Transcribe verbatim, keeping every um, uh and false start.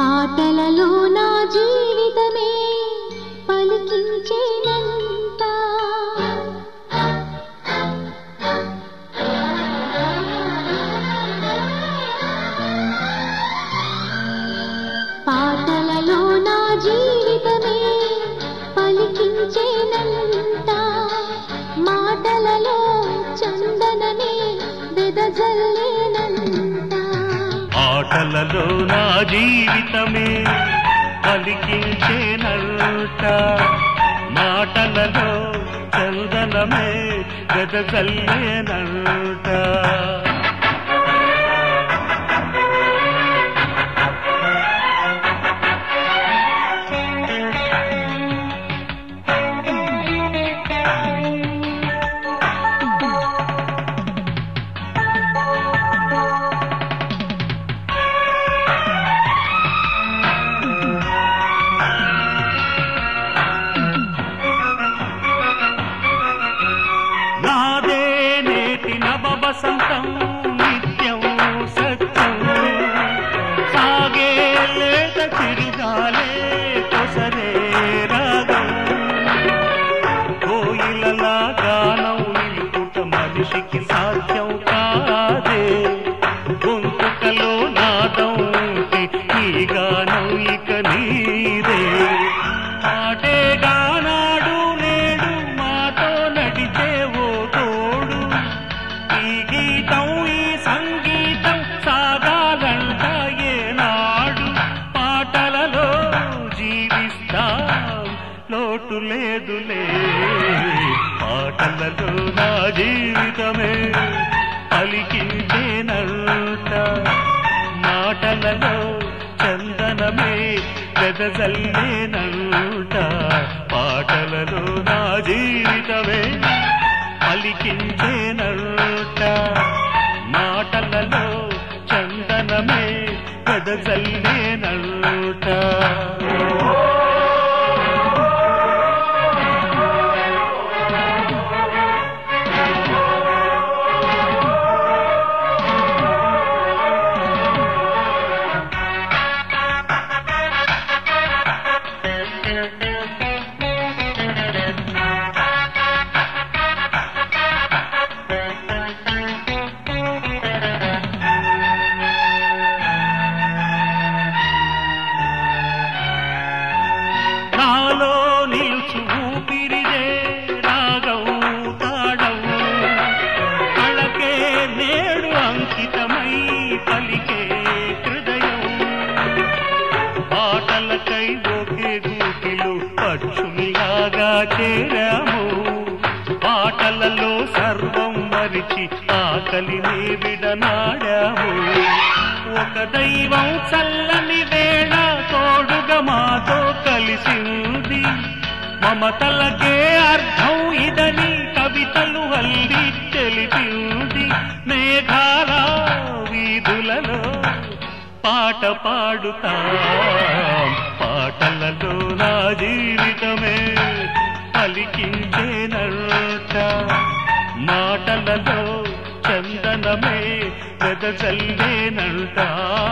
పాటలలో నా జీవితమే పలికించేనంట పాటలలో నా జీవితమే పలికించేనంట మాటలలో చందనమే వెదజల్లేనంట ఆటలలో నా జీవితమే పలికించేనంట మాటలలో చందనమే వెదజల్లేనంట వసంతం నిత్యం సత్యం సాగే లేత చిరుగాలే కొసరే రాగం కోయిలలా గానం నిలుపుట మనిషికి సాధ్యం కాదే గొంతుకలో నాదం ఈ గానం ఇక నీదే ఆటే గానాడు నేడు మాతో నడిచే ఓ తోడు ఈ గీతం ఈ సంగీతం సాగాలంట ఏనాడు పాటలలో జీవిస్తాం లోటు లేదులే పాటలలో నా జీవితమే పలికించేనంట మాటలలో చందనమే వెదజల్లేనంట పాటలలో నా జీవితమే పలికించేనంట మాటలలో చందనమే వెదజల్లేనంట నాలో నిలుచు ఊపిరిదే రాగం తాడం కళకే నేడు అంకితమై పలికే హృదయం పాటలకై ఒకే గూటిలో పక్షుల్లాగా చేరాము పాటలలో సర్వం మరిచి ఆకలిని విడనాడాము ఒక దైవం చల్లని వేళ తోడుగా మాతో కలిసింది మమతలకే అర్థం ఇదని కవితలు అల్లి తెలిపింది మేఘాల వీధులలో పాట పాడుతాం పాటలలో నా జీవితమే పలికించేనంట మాటలలో చందనమే వెదజల్లేనంట